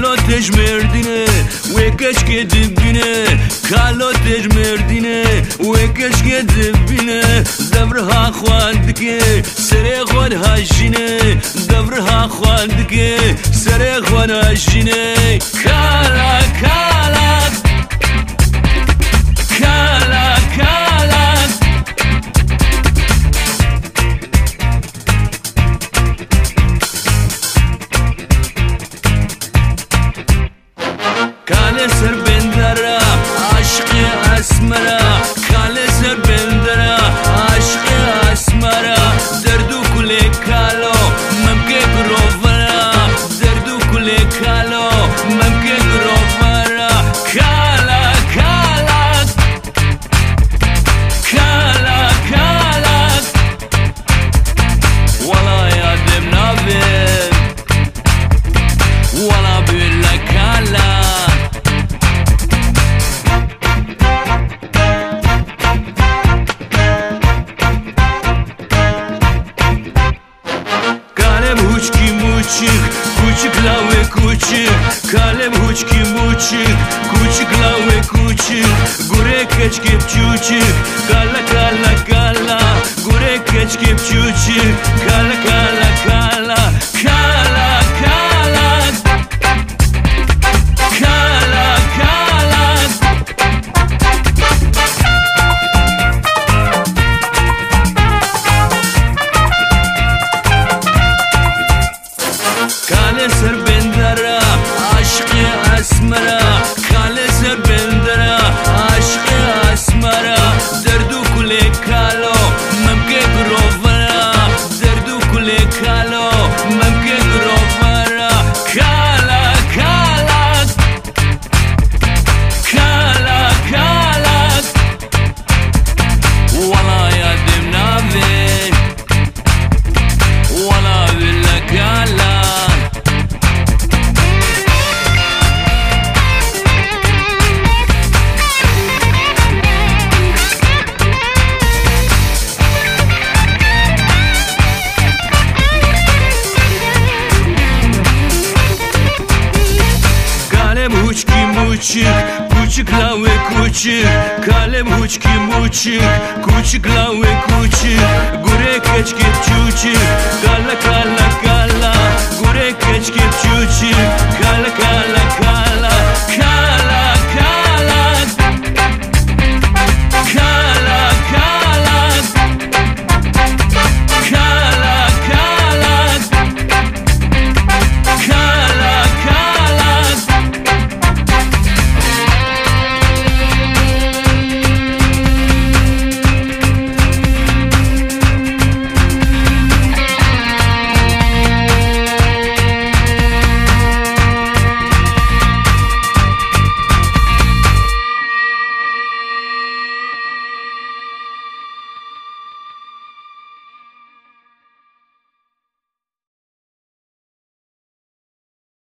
کالاتش مردینه وکش که دبینه کالاتش مردینه وکش که دبینه دورها خواند که سر خود هاشینه دورها خواند که سر خود هاشینه کالا کالا کالا کالا کاله سر بندره عشق اسمره کاله سر بندره عشق اسمره دردو کل کالو ممکه گروفره دردو کل کالو ممکه گروفره کالا کالا کالا کالا ولا یادم نبید ولا بیلا کالا Kuchik lawe kuchik, kalem huchki muchik, kuchik lawe kuchik, gure kechkip chuchik, kala kala kala, gure kechkip chuchik, kala kala kala, kala kala, kala kala. کاله سر بندره عشق اسمره کاله سر بندره عشق اسمره دردو کل کالو ممکه گروفره دردو کل کالو ممکه گروفره کالا کالا کالا کالا ولا یادم نبید ولا ولا کالا Kuchik lawe kuchik, kalem huchki muchik, kuchik lawe kuchik, gure kechkip chuchik, kala kala kala, gure kechkip chuchik, kala kala.